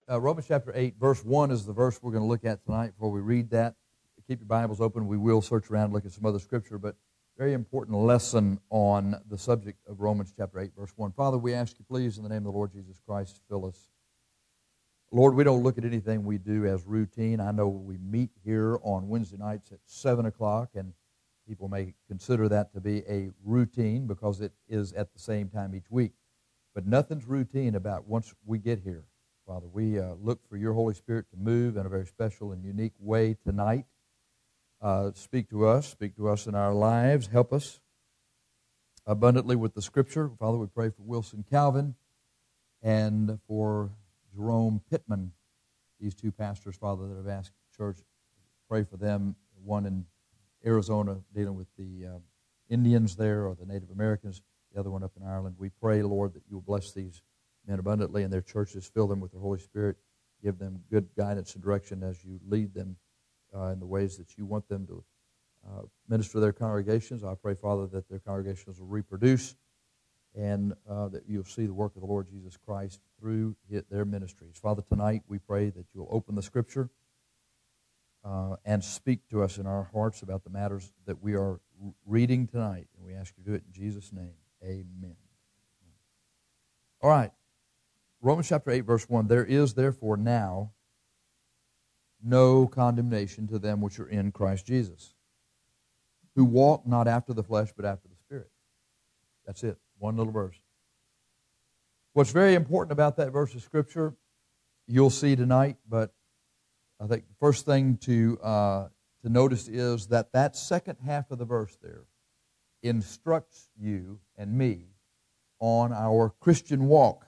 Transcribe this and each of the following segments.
Romans chapter 8, verse 1 is the verse we're going to look at tonight. Before we read that, keep your Bibles open. We will search around and look at some other scripture, but very important lesson on the subject of Romans chapter 8, verse 1. Father, we ask you, please, in the name of the Lord Jesus Christ, fill us. Lord, we don't look at anything we do as routine. I know we meet here on Wednesday nights at 7 o'clock, and people may consider that to be a routine because it is at the same time each week. But nothing's routine about once we get here. Father, we look for your Holy Spirit to move in a very special and unique way tonight. Speak to us in our lives. Help us abundantly with the Scripture. Father, we pray for Wilson Calvin and for Jerome Pittman, these two pastors, Father, that have asked the church. Pray for them, one in Arizona dealing with the Indians there or the Native Americans, the other one up in Ireland. We pray, Lord, that you will bless these men abundantly in their churches, fill them with the Holy Spirit, give them good guidance and direction as you lead them in the ways that you want them to minister to their congregations. I pray, Father, that their congregations will reproduce and that you'll see the work of the Lord Jesus Christ through their ministries. Father, tonight we pray that you'll open the Scripture and speak to us in our hearts about the matters that we are reading tonight. And we ask you to do it in Jesus' name. Amen. All right. Romans chapter 8, verse 1, there is therefore now no condemnation to them which are in Christ Jesus, who walk not after the flesh, but after the Spirit. That's it, one little verse. What's very important about that verse of Scripture, you'll see tonight, but I think the first thing to notice is that that second half of the verse there instructs you and me on our Christian walk.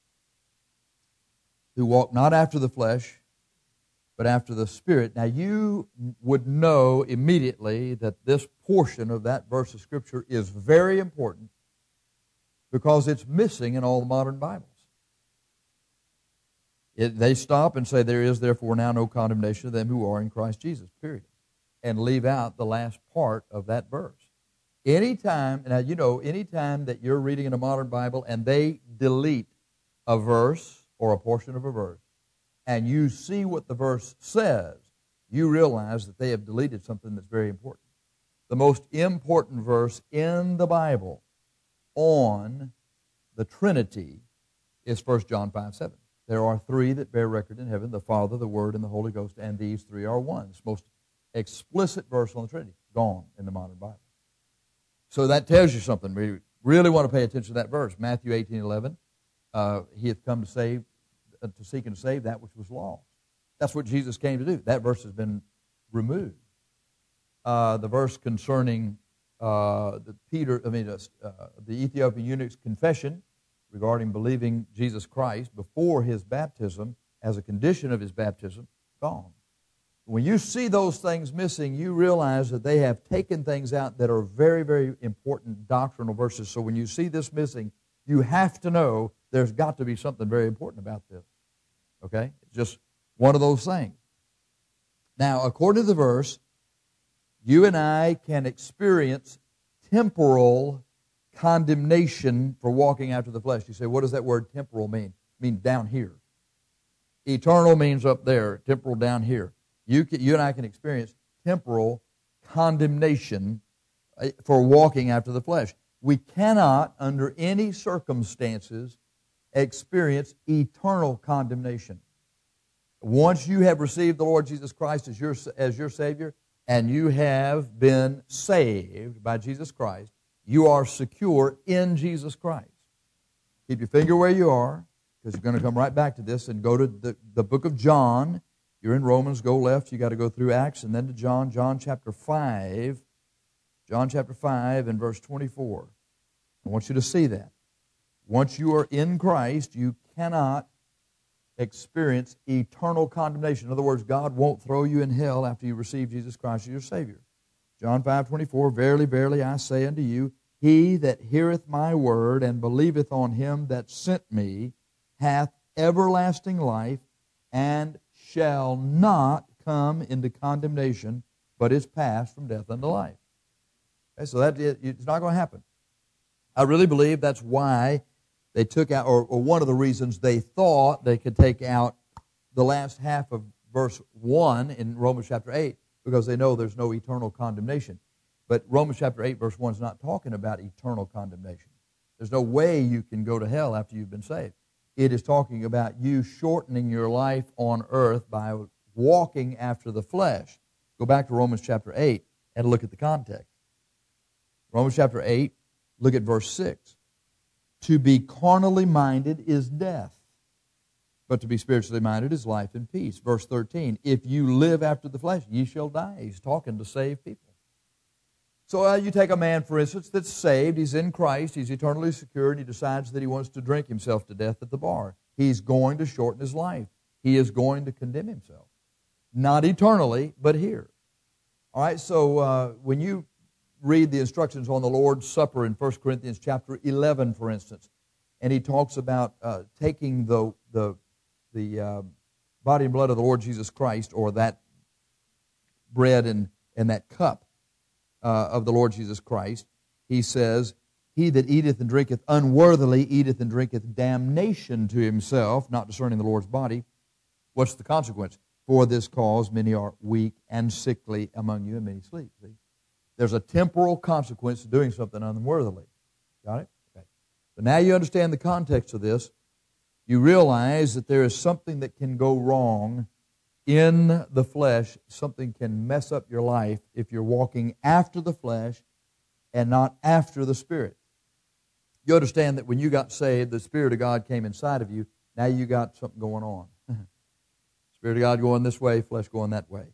Who walk not after the flesh, but after the Spirit. Now, you would know immediately that this portion of that verse of Scripture is very important because it's missing in all the modern Bibles. They stop and say, there is therefore now no condemnation to them who are in Christ Jesus, period, and leave out the last part of that verse. Anytime that you're reading in a modern Bible and they delete a verse or a portion of a verse, and you see what the verse says, you realize that they have deleted something that's very important. The most important verse in the Bible on the Trinity is 1 John 5:7. There are three that bear record in heaven, the Father, the Word, and the Holy Ghost, and these three are one. It's the most explicit verse on the Trinity, gone in the modern Bible. So that tells you something. We really want to pay attention to that verse. Matthew 18:11. He hath come to seek and to save that which was lost. That's what Jesus came to do. That verse has been removed. The verse concerning the Ethiopian eunuch's confession regarding believing Jesus Christ before his baptism as a condition of his baptism, gone. When you see those things missing, you realize that they have taken things out that are very, very important doctrinal verses. So when you see this missing, you have to know there's got to be something very important about this. Okay? It's just one of those things. Now, according to the verse, you and I can experience temporal condemnation for walking after the flesh. You say, what does that word temporal mean? It means down here. Eternal means up there, temporal down here. You and I can experience temporal condemnation for walking after the flesh. We cannot, under any circumstances, experience eternal condemnation. Once you have received the Lord Jesus Christ as your Savior, and you have been saved by Jesus Christ, you are secure in Jesus Christ. Keep your finger where you are, because you're going to come right back to this, and go to the book of John. You're in Romans, go left. You got to go through Acts and then to John. John chapter 5. John chapter 5 and verse 24. I want you to see that. Once you are in Christ, you cannot experience eternal condemnation. In other words, God won't throw you in hell after you receive Jesus Christ as your Savior. John 5:24, verily, verily, I say unto you, he that heareth my word and believeth on him that sent me hath everlasting life and shall not come into condemnation, but is passed from death unto life. Okay, so it's not going to happen. I really believe that's why they took out, or one of the reasons they thought they could take out the last half of verse 1 in Romans chapter 8 because they know there's no eternal condemnation. But Romans chapter 8, verse 1 is not talking about eternal condemnation. There's no way you can go to hell after you've been saved. It is talking about you shortening your life on earth by walking after the flesh. Go back to Romans chapter 8 and look at the context. Romans chapter 8, look at verse 6. To be carnally minded is death, but to be spiritually minded is life and peace. Verse 13, if you live after the flesh, ye shall die. He's talking to saved people. So you take a man, for instance, that's saved. He's in Christ. He's eternally secure, and he decides that he wants to drink himself to death at the bar. He's going to shorten his life. He is going to condemn himself. Not eternally, but here. All right, so when you read the instructions on the Lord's Supper in 1 Corinthians chapter 11, for instance, and he talks about taking the body and blood of the Lord Jesus Christ, or that bread and that cup of the Lord Jesus Christ, he says, he that eateth and drinketh unworthily eateth and drinketh damnation to himself, not discerning the Lord's body. What's the consequence? For this cause many are weak and sickly among you, and many sleep. See? There's a temporal consequence to doing something unworthily. Got it? Okay. So now you understand the context of this. You realize that there is something that can go wrong in the flesh. Something can mess up your life if you're walking after the flesh and not after the Spirit. You understand that when you got saved, the Spirit of God came inside of you. Now you got something going on. Spirit of God going this way, flesh going that way.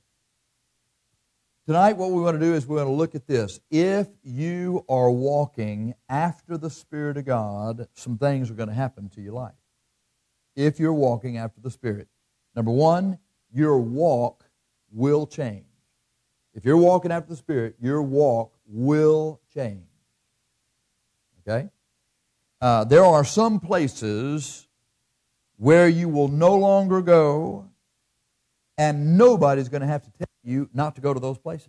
Tonight what we want to do is we're going to look at this. If you are walking after the Spirit of God, some things are going to happen to your life. If you're walking after the Spirit. Number one, your walk will change. If you're walking after the Spirit, your walk will change. Okay? There are some places where you will no longer go, and nobody's going to have to tell you not to go to those places.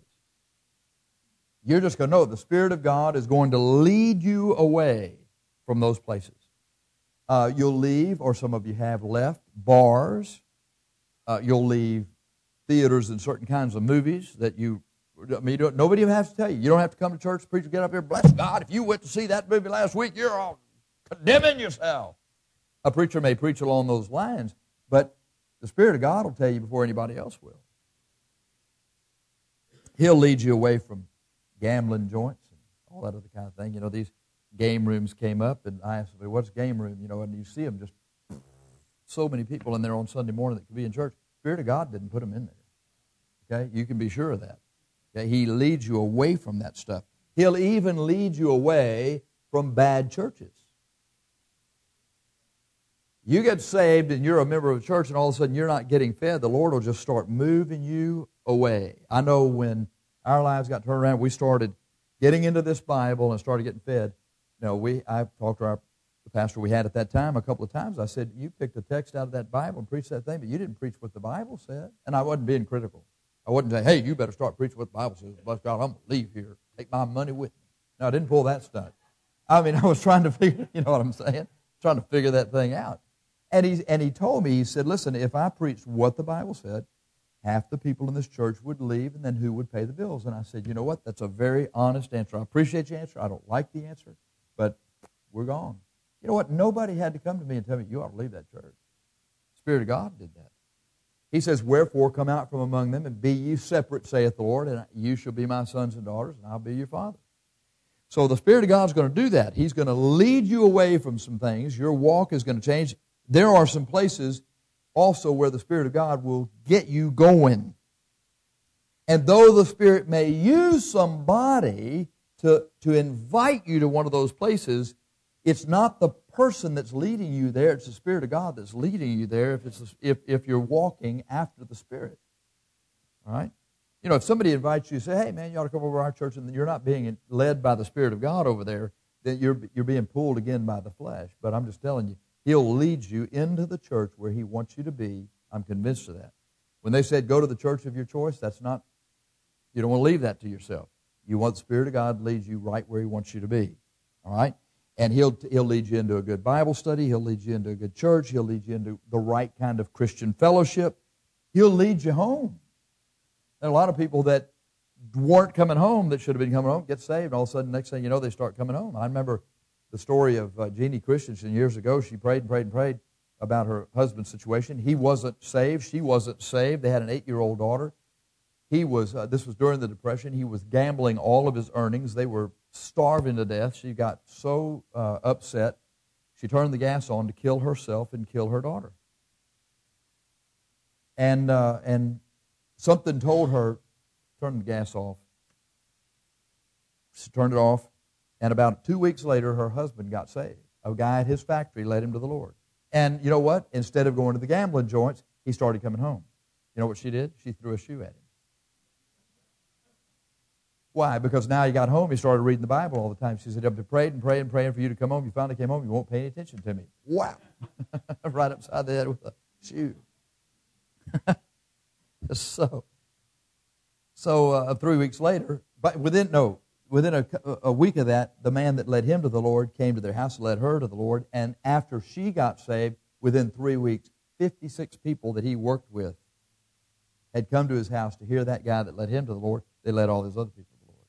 You're just going to know the Spirit of God is going to lead you away from those places. You'll leave, or some of you have left, bars. You'll leave theaters and certain kinds of movies that nobody even has to tell you. You don't have to come to church, preacher, get up here, bless God. If you went to see that movie last week, you're all condemning yourself. A preacher may preach along those lines, but the Spirit of God will tell you before anybody else will. He'll lead you away from gambling joints and all that other kind of thing. You know, these game rooms came up, and I asked them, what's game room? You know, and you see them just so many people in there on Sunday morning that could be in church. The Spirit of God didn't put them in there. Okay? You can be sure of that. Okay? He leads you away from that stuff. He'll even lead you away from bad churches. You get saved and you're a member of a church and all of a sudden you're not getting fed, the Lord will just start moving you away. I know when our lives got turned around, we started getting into this Bible and started getting fed. You know, I talked to the pastor we had at that time a couple of times. I said, you picked a text out of that Bible and preached that thing, but you didn't preach what the Bible said. And I wasn't being critical. I wasn't saying, hey, you better start preaching what the Bible says. Bless God, I'm going to leave here. Take my money with me. No, I didn't pull that stunt. I mean, I was trying to figure, you know what I'm saying? Trying to figure that thing out. And he told me, he said, listen, if I preached what the Bible said, half the people in this church would leave, and then who would pay the bills? And I said, you know what? That's a very honest answer. I appreciate your answer. I don't like the answer, but we're gone. You know what? Nobody had to come to me and tell me, you ought to leave that church. The Spirit of God did that. He says, wherefore come out from among them, and be ye separate, saith the Lord, and you shall be my sons and daughters, and I'll be your father. So the Spirit of God is going to do that. He's going to lead you away from some things. Your walk is going to change. There are some places also where the Spirit of God will get you going. And though the Spirit may use somebody to invite you to one of those places, it's not the person that's leading you there. It's the Spirit of God that's leading you there if you're walking after the Spirit. All right? You know, if somebody invites you, say, hey, man, you ought to come over to our church, and you're not being led by the Spirit of God over there, then you're being pulled again by the flesh. But I'm just telling you, He'll lead you into the church where He wants you to be. I'm convinced of that. When they said go to the church of your choice, that's not, you don't want to leave that to yourself. You want the Spirit of God to lead you right where He wants you to be. All right? And he'll lead you into a good Bible study. He'll lead you into a good church. He'll lead you into the right kind of Christian fellowship. He'll lead you home. There are a lot of people that weren't coming home that should have been coming home, get saved, and all of a sudden, next thing you know, they start coming home. I remember the story of Jeannie Christensen years ago. She prayed and prayed and prayed about her husband's situation. He wasn't saved. She wasn't saved. They had an 8-year-old daughter. He was, this was during the Depression. He was gambling all of his earnings. They were starving to death. She got so upset, she turned the gas on to kill herself and kill her daughter. And something told her, turn the gas off. She turned it off, and about 2 weeks later, her husband got saved. A guy at his factory led him to the Lord. And you know what? Instead of going to the gambling joints, he started coming home. You know what she did? She threw a shoe at him. Why? Because now he got home, he started reading the Bible all the time. She said, I've been praying and praying and praying for you to come home. You finally came home, you won't pay any attention to me. Wow. Right upside the head with a shoe. So 3 weeks later, but within a week of that, the man that led him to the Lord came to their house and led her to the Lord. And after she got saved, within 3 weeks, 56 people that he worked with had come to his house to hear that guy that led him to the Lord. They led all these other people to the Lord.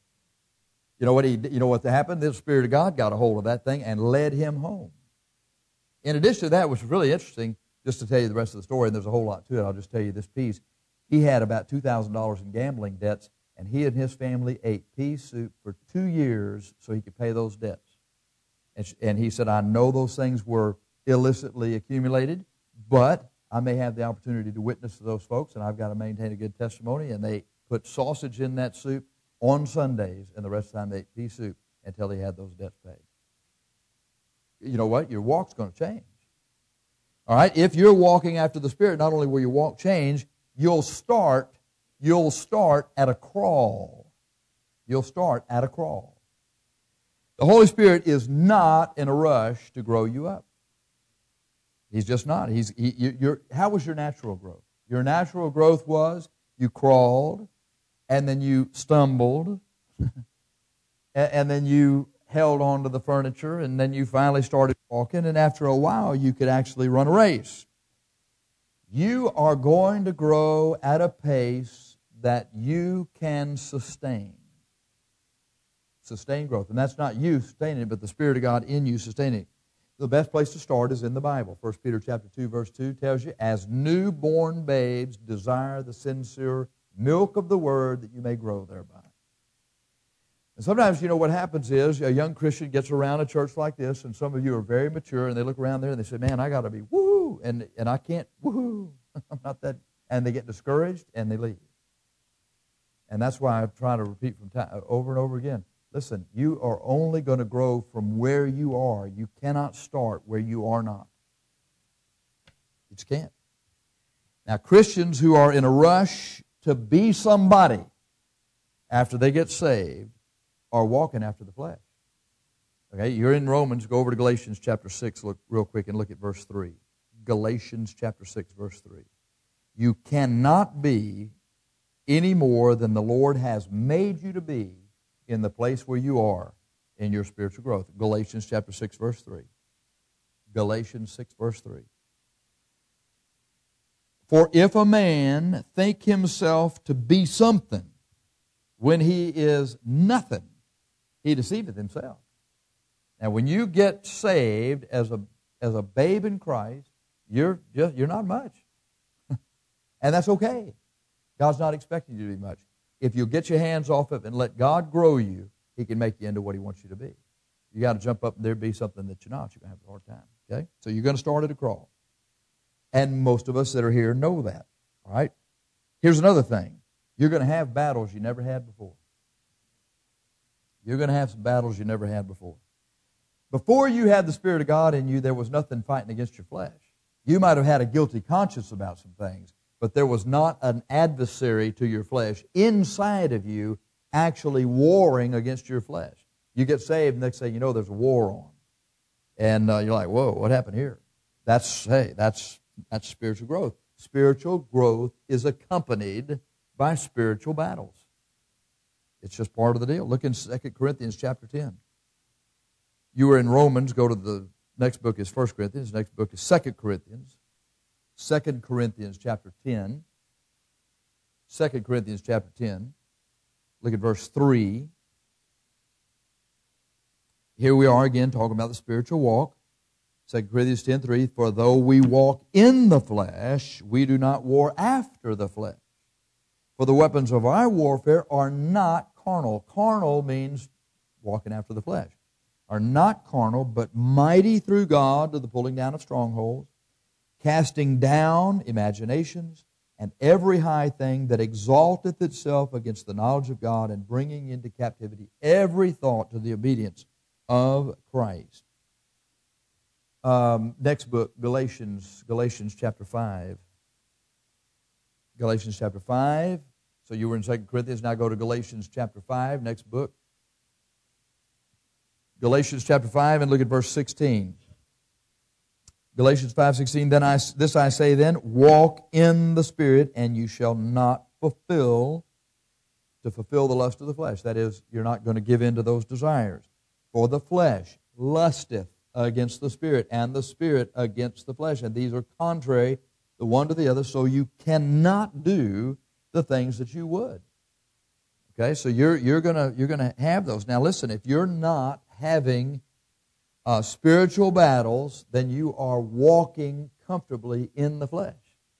You know what happened? The Spirit of God got a hold of that thing and led him home. In addition to that, which was really interesting, just to tell you the rest of the story, and there's a whole lot to it, I'll just tell you this piece. He had about $2,000 in gambling debts, and he and his family ate pea soup for 2 years so he could pay those debts. And he said, I know those things were illicitly accumulated, but I may have the opportunity to witness to those folks, and I've got to maintain a good testimony. And they put sausage in that soup on Sundays, and the rest of the time they ate pea soup until he had those debts paid. You know what? Your walk's going to change. All right? If you're walking after the Spirit, not only will your walk change, you'll start at a crawl. You'll start at a crawl. The Holy Spirit is not in a rush to grow you up. He's just not. How was your natural growth? Your natural growth was you crawled, and then you stumbled, and then you held onto the furniture, and then you finally started walking, and after a while you could actually run a race. You are going to grow at a pace that you can sustain. Sustain growth. And that's not you sustaining it, but the Spirit of God in you sustaining it. The best place to start is in the Bible. 1 Peter chapter 2, verse 2 tells you, as newborn babes desire the sincere milk of the Word that you may grow thereby. And sometimes, you know, what happens is a young Christian gets around a church like this, and some of you are very mature, and they look around there and they say, man, I got to be woo-hoo, and I can't woo-hoo. I'm not that. And they get discouraged, and they leave. And that's why I try to repeat from time, over and over again. Listen, you are only going to grow from where you are. You cannot start where you are not. You just can't. Now, Christians who are in a rush to be somebody after they get saved are walking after the flesh. Okay, you're in Romans. Go over to Galatians chapter 6 look real quick and look at verse 3. Galatians chapter 6, verse 3. You cannot be any more than the Lord has made you to be in the place where you are in your spiritual growth. Galatians chapter 6, verse 3. Galatians 6, verse 3. For if a man think himself to be something when he is nothing, he deceiveth himself. Now, when you get saved as a babe in Christ, you're not much. And that's okay. God's not expecting you to be much. If you get your hands off of it and let God grow you, He can make you into what He wants you to be. You got to jump up and there be something that you're not. You're going to have a hard time. Okay? So you're going to start at a crawl. And most of us that are here know that. All right? Here's another thing. You're going to have battles you never had before. You're going to have some battles you never had before. Before you had the Spirit of God in you, there was nothing fighting against your flesh. You might have had a guilty conscience about some things, but there was not an adversary to your flesh inside of you actually warring against your flesh. You get saved, and next thing you know, there's a war on. And you're like, whoa, what happened here? That's spiritual growth. Spiritual growth is accompanied by spiritual battles. It's just part of the deal. Look in 2 Corinthians chapter 10. You were in Romans. Go to the next book is 1 Corinthians. Next book is 2 Corinthians. 2 Corinthians chapter 10. 2 Corinthians chapter 10. Look at verse 3. Here we are again talking about the spiritual walk. 2 Corinthians 10:3, for though we walk in the flesh, we do not war after the flesh. For the weapons of our warfare are not carnal. Carnal means walking after the flesh. Are not carnal, but mighty through God to the pulling down of strongholds, casting down imaginations, and every high thing that exalteth itself against the knowledge of God, and bringing into captivity every thought to the obedience of Christ. Next book, Galatians chapter 5. Galatians chapter 5. So you were in 2 Corinthians, now go to Galatians chapter 5, next book. Galatians chapter 5, and look at verse 16. Galatians 5:16, this I say then, walk in the Spirit, and you shall not fulfill the lust of the flesh. That is, you're not going to give in to those desires. For the flesh lusteth against the Spirit, and the Spirit against the flesh. And these are contrary the one to the other, so you cannot do the things that you would. Okay, so you're gonna have those. Now listen, if you're not having spiritual battles, then you are walking comfortably in the flesh.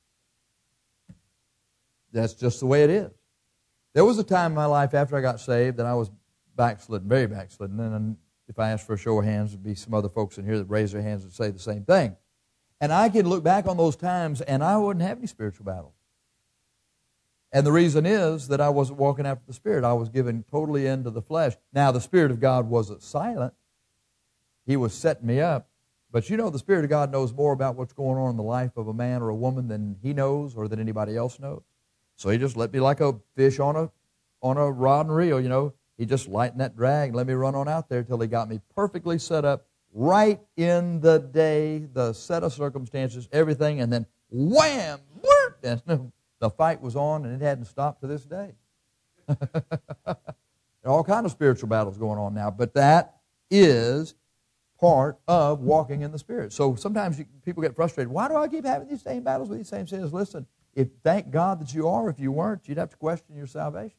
That's just the way it is. There was a time in my life after I got saved that I was backslidden, very backslidden. And if I asked for a show of hands, there'd be some other folks in here that raise their hands and say the same thing. And I can look back on those times, and I wouldn't have any spiritual battles. And the reason is that I wasn't walking after the Spirit. I was given totally into the flesh. Now, the Spirit of God wasn't silent. He was setting me up. But you know, the Spirit of God knows more about what's going on in the life of a man or a woman than he knows or than anybody else knows. So he just let me like a fish on a rod and reel, you know. He just lightened that drag and let me run on out there till he got me perfectly set up right in the day, the set of circumstances, everything, and then wham! And the fight was on, and it hadn't stopped to this day. There are all kinds of spiritual battles going on now, but that is part of walking in the Spirit. So sometimes people get frustrated. Why do I keep having these same battles with these same sins? Listen, thank God that you are. If you weren't, you'd have to question your salvation.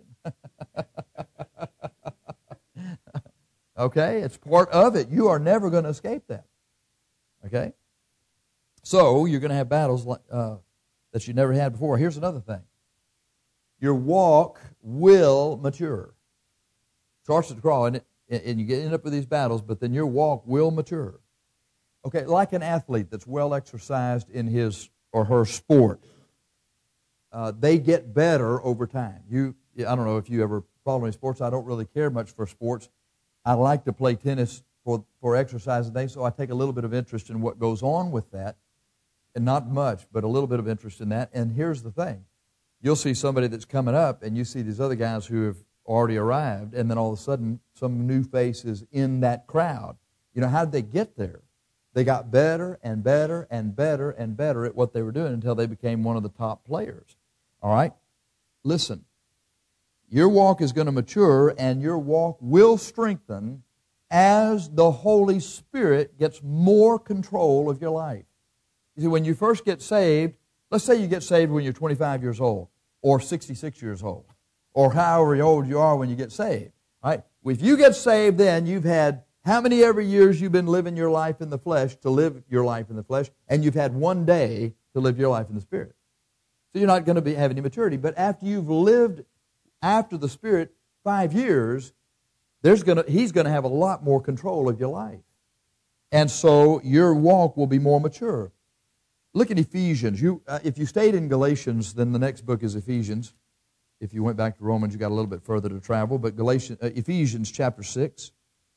Okay? It's part of it. You are never going to escape that. Okay? So you're going to have battles that you never had before. Here's another thing. Your walk will mature. Starts at the cross, and you end up with these battles, but then your walk will mature. Okay, like an athlete that's well exercised in his or her sport, they get better over time. I don't know if you ever follow any sports. I don't really care much for sports. I like to play tennis for exercise and things, so I take a little bit of interest in what goes on with that. And not much, but a little bit of interest in that. And here's the thing. You'll see somebody that's coming up, and you see these other guys who have already arrived, and then all of a sudden, some new faces in that crowd. You know, how did they get there? They got better and better and better and better at what they were doing until they became one of the top players. All right? Listen. Your walk is going to mature, and your walk will strengthen as the Holy Spirit gets more control of your life. You see, when you first get saved, let's say you get saved when you're 25 years old or 66 years old or however old you are when you get saved. Right? If you get saved then, you've had how many ever years you've been living your life in the flesh to live your life in the flesh, and you've had one day to live your life in the Spirit. So you're not going to have any maturity. But after you've lived after the Spirit 5 years, He's going to have a lot more control of your life. And so your walk will be more mature. Look at Ephesians. If you stayed in Galatians, then the next book is Ephesians. If you went back to Romans, you got a little bit further to travel. But Ephesians chapter 6.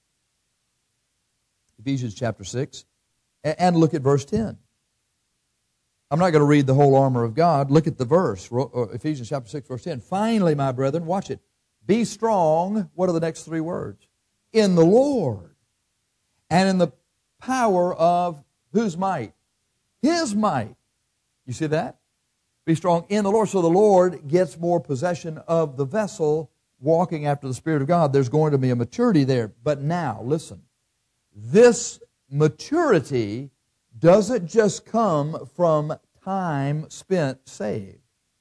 Ephesians chapter 6. And look at verse 10. I'm not going to read the whole armor of God. Look at the verse. Ephesians chapter 6, verse 10. Finally, my brethren, watch it. Be strong. What are the next three words? In the Lord. And in the power of whose might? His might. You see that? Be strong in the Lord. So the Lord gets more possession of the vessel walking after the Spirit of God. There's going to be a maturity there. But now, listen. this maturity doesn't just come from time spent saved.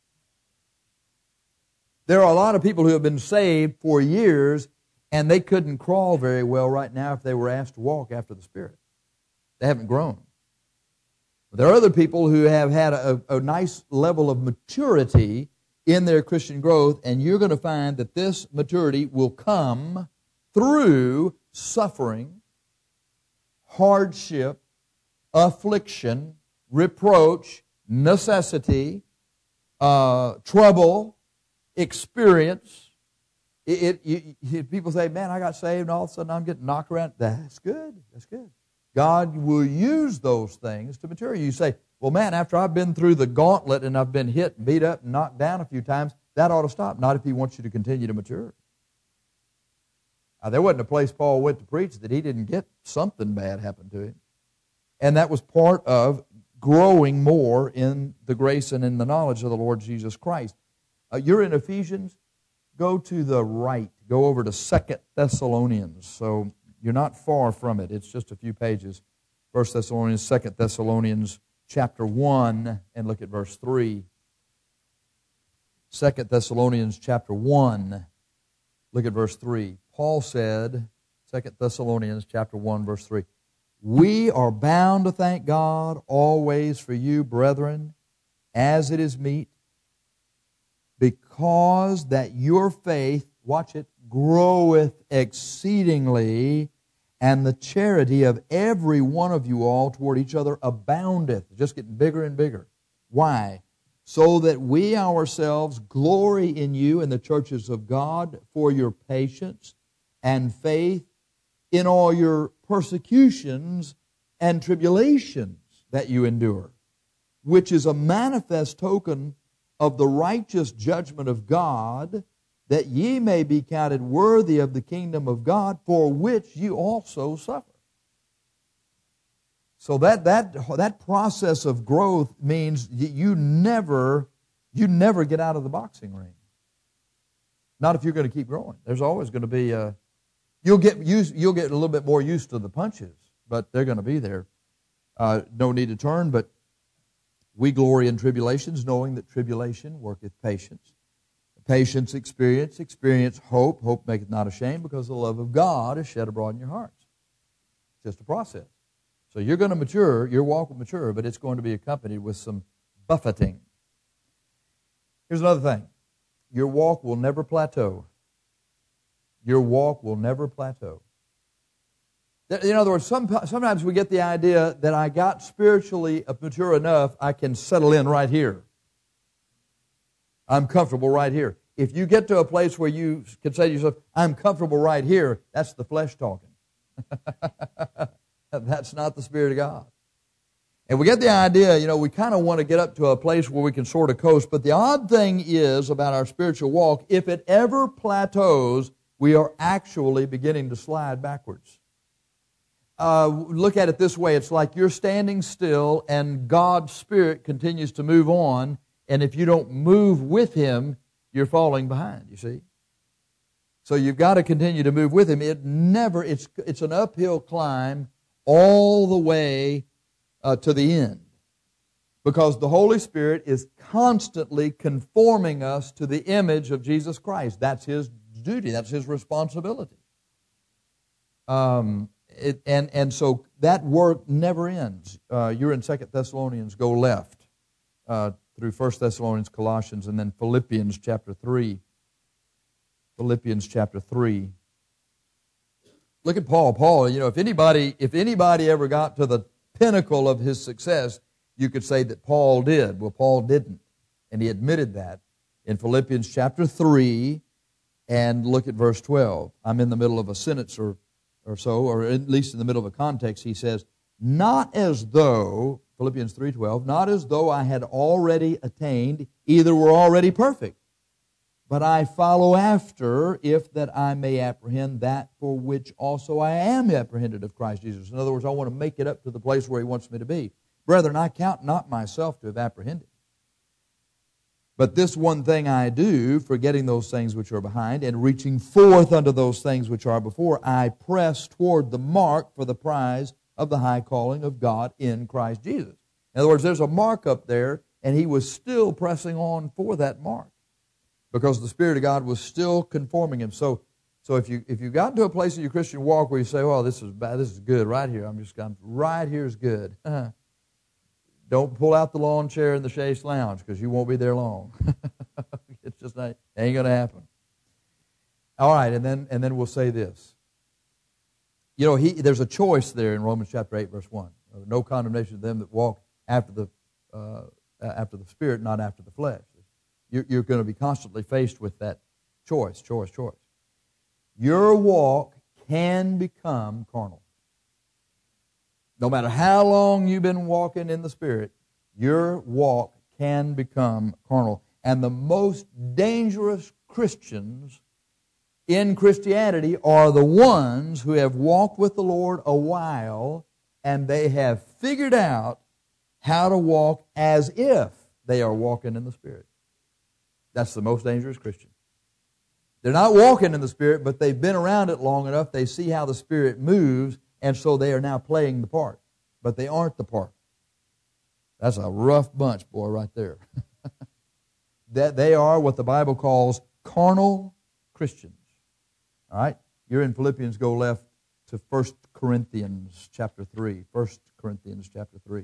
There are a lot of people who have been saved for years, and they couldn't crawl very well right now if they were asked to walk after the Spirit. They haven't grown. There are other people who have had a nice level of maturity in their Christian growth, and you're going to find that this maturity will come through suffering, hardship, affliction, reproach, necessity, trouble, experience. People say, man, I got saved and all of a sudden I'm getting knocked around. That's good. That's good. God will use those things to mature you. You say, well, man, after I've been through the gauntlet and I've been hit and beat up and knocked down a few times, that ought to stop. Not if He wants you to continue to mature. There wasn't a place Paul went to preach that he didn't get something bad happen to him. And that was part of growing more in the grace and in the knowledge of the Lord Jesus Christ. You're in Ephesians. Go to the right. Go over to 2 Thessalonians. So you're not far from it. It's just a few pages. 1 Thessalonians, 2 Thessalonians chapter 1, and look at verse 3. 2 Thessalonians chapter 1, look at verse 3. Paul said, 2 Thessalonians chapter 1, verse 3, we are bound to thank God always for you, brethren, as it is meet, because that your faith, watch it, groweth exceedingly, and the charity of every one of you all toward each other aboundeth. Just getting bigger and bigger. Why? So that we ourselves glory in you in the churches of God for your patience and faith in all your persecutions and tribulations that you endure, which is a manifest token of the righteous judgment of God, that ye may be counted worthy of the kingdom of God, for which you also suffer. So that process of growth means you never get out of the boxing ring. Not if you're going to keep growing. There's always going to be you'll get a little bit more used to the punches, but they're going to be there. No need to turn, but we glory in tribulations, knowing that tribulation worketh patience. Patience, experience, hope. Hope maketh not ashamed, because the love of God is shed abroad in your hearts. It's just a process. So you're going to mature, your walk will mature, but it's going to be accompanied with some buffeting. Here's another thing. Your walk will never plateau. Your walk will never plateau. In other words, sometimes we get the idea that I got spiritually mature enough, I can settle in right here. I'm comfortable right here. If you get to a place where you can say to yourself, I'm comfortable right here, that's the flesh talking. That's not the Spirit of God. And we get the idea, we kind of want to get up to a place where we can sort of coast. But the odd thing is about our spiritual walk, if it ever plateaus, we are actually beginning to slide backwards. Look at it this way. It's like you're standing still and God's Spirit continues to move on. And if you don't move with Him, you're falling behind, you see. So you've got to continue to move with Him. It's an uphill climb all the way to the end. Because the Holy Spirit is constantly conforming us to the image of Jesus Christ. That's His duty. That's His responsibility. And so that work never ends. You're in 2 Thessalonians, go left through 1 Thessalonians, Colossians, and then Philippians chapter 3. Philippians chapter 3. Look at Paul. Paul, if anybody ever got to the pinnacle of his success, you could say that Paul did. Well, Paul didn't, and he admitted that in Philippians chapter 3, and look at verse 12. I'm in the middle of a sentence or so, or at least in the middle of a context. He says, not as though, Philippians 3:12, not as though I had already attained, either were already perfect, but I follow after, if that I may apprehend that for which also I am apprehended of Christ Jesus. In other words, I want to make it up to the place where He wants me to be. Brethren, I count not myself to have apprehended. But this one thing I do, forgetting those things which are behind, and reaching forth unto those things which are before, I press toward the mark for the prize of the high calling of God in Christ Jesus. In other words, there's a mark up there, and he was still pressing on for that mark because the Spirit of God was still conforming him. So if you got to a place in your Christian walk where you say, "Well, this is bad, this is good right here. I'm right here is good." Don't pull out the lawn chair in the chaise lounge because you won't be there long. It's just not, ain't going to happen. All right, and then we'll say this. You know, there's a choice there in Romans chapter 8, verse 1. No condemnation to them that walk after the Spirit, not after the flesh. You're going to be constantly faced with that choice. Your walk can become carnal. No matter how long you've been walking in the Spirit, your walk can become carnal. And the most dangerous Christians in Christianity are the ones who have walked with the Lord a while and they have figured out how to walk as if they are walking in the Spirit. That's the most dangerous Christian. They're not walking in the Spirit, but they've been around it long enough, they see how the Spirit moves, and so they are now playing the part. But they aren't the part. That's a rough bunch, boy, right there. That they are what the Bible calls carnal Christians. All right? You're in Philippians, go left to 1 Corinthians chapter 3. 1 Corinthians chapter 3.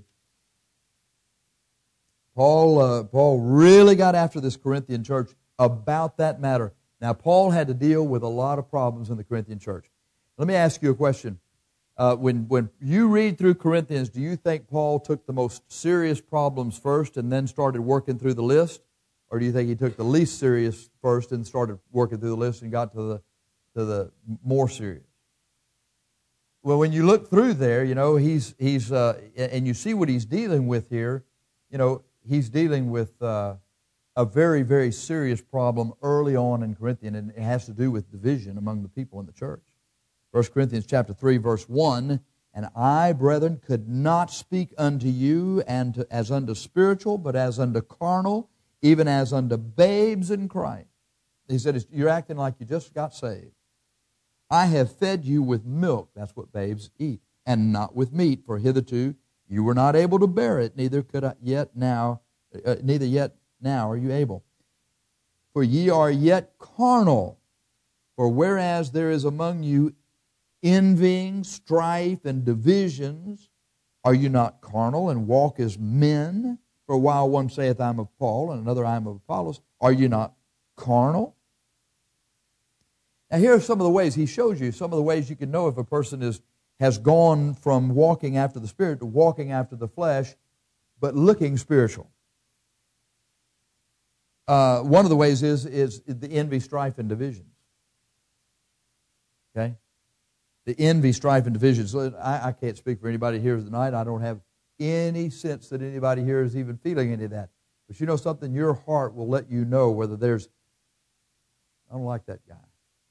Paul really got after this Corinthian church about that matter. Now, Paul had to deal with a lot of problems in the Corinthian church. Let me ask you a question. When you read through Corinthians, do you think Paul took the most serious problems first and then started working through the list? Or do you think he took the least serious first and started working through the list and got to the more serious? Well, when you look through there, you know, he's and you see what he's dealing with here, you know, he's dealing with a very, very serious problem early on in Corinthians, and it has to do with division among the people in the church. 1 Corinthians chapter 3, verse 1, "And I, brethren, could not speak unto you as unto spiritual, but as unto carnal, even as unto babes in Christ." He said, you're acting like you just got saved. "I have fed you with milk," that's what babes eat, "and not with meat, for hitherto you were not able to bear it, neither yet now are you able. For ye are yet carnal, for whereas there is among you envying, strife, and divisions, are you not carnal and walk as men? For while one saith, I am of Paul, and another, I am of Apollos, are you not carnal?" Now here are some of the ways he shows you, some of the ways you can know if a person has gone from walking after the Spirit to walking after the flesh, but looking spiritual. One of the ways is the envy, strife, and divisions. Okay? The envy, strife, and divisions. So I can't speak for anybody here tonight. I don't have any sense that anybody here is even feeling any of that. But you know something? Your heart will let you know whether there's, I don't like that guy.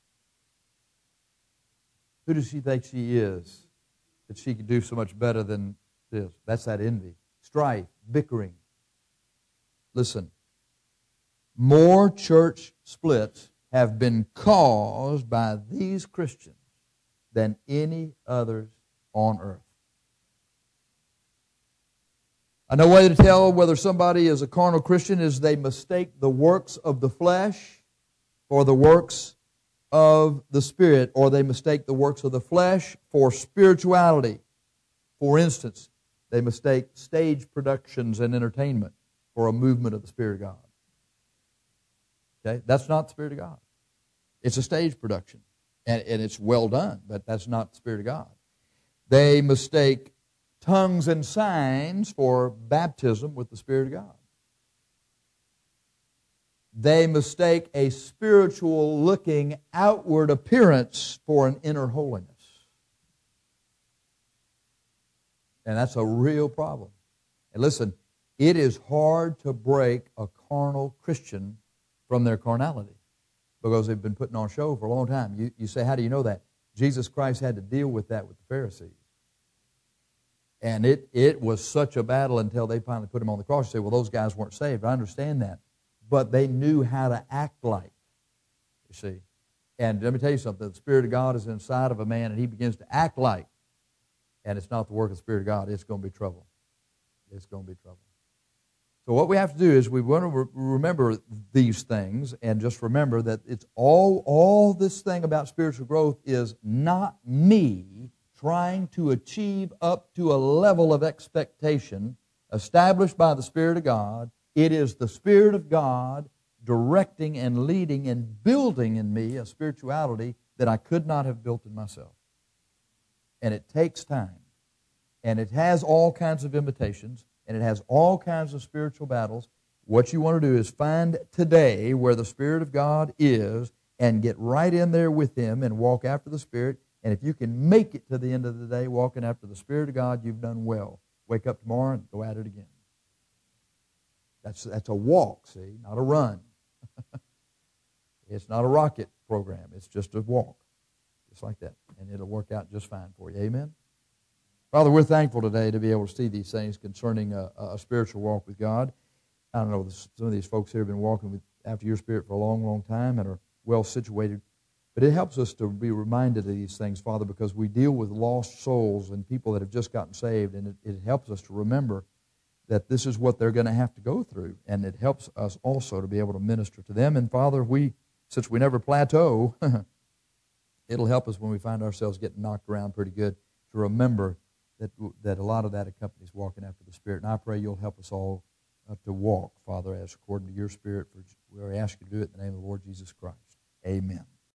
Who does she think she is that she can do so much better than this? That's that envy. Strife, bickering. Listen, more church splits have been caused by these Christians than any others on earth. Another way to tell whether somebody is a carnal Christian is they mistake the works of the flesh for the works of the Spirit, or they mistake the works of the flesh for spirituality. For instance, they mistake stage productions and entertainment for a movement of the Spirit of God. Okay? That's not the Spirit of God. It's a stage production. And it's well done, but that's not the Spirit of God. They mistake tongues and signs for baptism with the Spirit of God. They mistake a spiritual-looking outward appearance for an inner holiness. And that's a real problem. And listen, it is hard to break a carnal Christian from their carnality, because they've been putting on show for a long time. You say, how do you know that? Jesus Christ had to deal with that with the Pharisees. And it was such a battle until they finally put him on the cross. You say, well, those guys weren't saved. I understand that. but they knew how to act like, you see. And let me tell you something, the Spirit of God is inside of a man, and he begins to act like, and it's not the work of the Spirit of God, it's going to be trouble. It's going to be trouble. So what we have to do is we want to remember these things, and just remember that it's all this thing about spiritual growth is not me trying to achieve up to a level of expectation established by the Spirit of God. It is the Spirit of God directing and leading and building in me a spirituality that I could not have built in myself. And it takes time. And it has all kinds of invitations, and it has all kinds of spiritual battles. What you want to do is find today where the Spirit of God is and get right in there with Him and walk after the Spirit. And if you can make it to the end of the day walking after the Spirit of God, you've done well. Wake up tomorrow and go at it again. That's a walk, see, not a run. It's not a rocket program. It's just a walk, just like that. And it'll work out just fine for you. Amen? Father, we're thankful today to be able to see these things concerning a spiritual walk with God. I don't know, some of these folks here have been walking after your Spirit for a long, long time and are well situated. But it helps us to be reminded of these things, Father, because we deal with lost souls and people that have just gotten saved, and it helps us to remember that this is what they're going to have to go through, and it helps us also to be able to minister to them. And Father, since we never plateau, it'll help us when we find ourselves getting knocked around pretty good to remember that a lot of that accompanies walking after the Spirit. And I pray you'll help us all to walk, Father, as according to your Spirit. For we ask you to do it in the name of the Lord Jesus Christ. Amen.